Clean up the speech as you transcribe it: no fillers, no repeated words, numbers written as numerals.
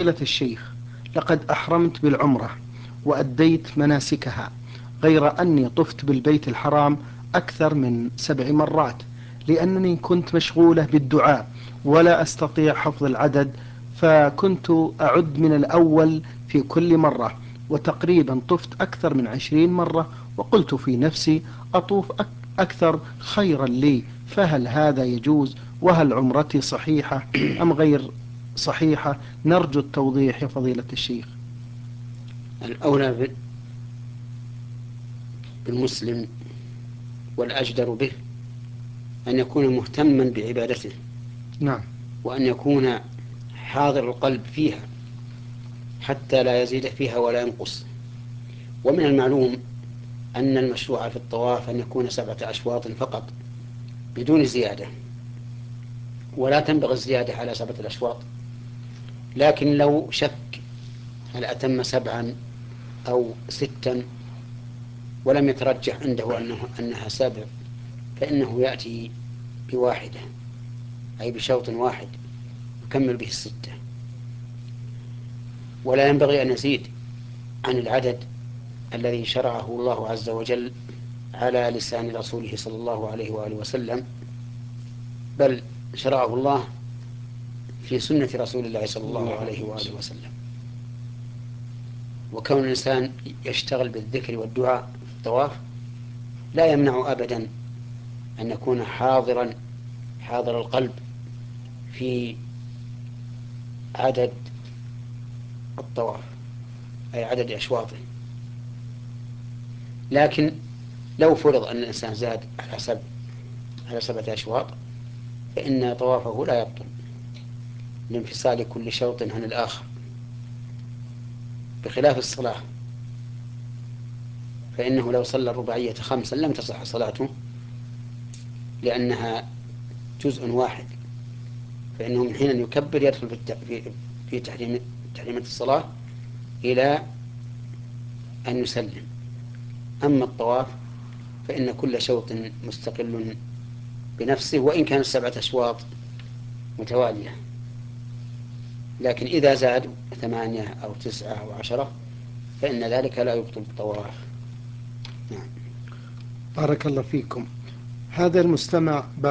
فضيلة الشيخ، لقد أحرمت بالعمرة وأديت مناسكها، غير أني طفت بالبيت الحرام أكثر من 7 مرات، لأنني كنت مشغولة بالدعاء ولا أستطيع حفظ العدد، فكنت أعد من الأول في كل مرة، وتقريبا طفت أكثر من 20 مرة، وقلت في نفسي أطوف أكثر خيرا لي، فهل هذا يجوز؟ وهل عمرتي صحيحة أم غير صحيحة؟ نرجو التوضيح يا فضيلة الشيخ. الأولى بالمسلم والأجدر به أن يكون مهتما بعبادته، نعم. وأن يكون حاضر القلب فيها حتى لا يزيد فيها ولا ينقص. ومن المعلوم أن المشروع في الطواف أن يكون 7 أشواط فقط بدون زيادة، ولا تنبغي الزيادة على 7 أشواط. لكن لو شك هل أتم 7 أو 6 ولم يترجح عنده أنها 7، فإنه يأتي بواحدة، أي بشوط واحد يكمل به 6. ولا ينبغي أن يزيد عن العدد الذي شرعه الله عز وجل على لسان رسوله صلى الله عليه وآله وسلم، بل شرعه الله في سنة رسول الله صلى الله عليه وآله وسلم. وكون الإنسان يشتغل بالذكر والدعاء في الطواف لا يمنع أبدا أن يكون حاضر القلب في عدد الطواف، أي عدد أشواطه. لكن لو فرض أن الإنسان زاد على 7 أشواط فإن طوافه لا يبطل لانفصال كل شوط عن الآخر، بخلاف الصلاة، فإنه لو صلى الرباعية 5 لم تصح صلاته لأنها جزء واحد، فإنه من حين يكبر يدخل في تحريمة الصلاة إلى أن يسلم. أما الطواف فإن كل شوط مستقل بنفسه وإن كانت 7 أشواط متوالية، لكن إذا زاد 8 أو 9 أو 10 فإن ذلك لا يبطل الطواف. نعم. بارك الله فيكم. هذا المستمع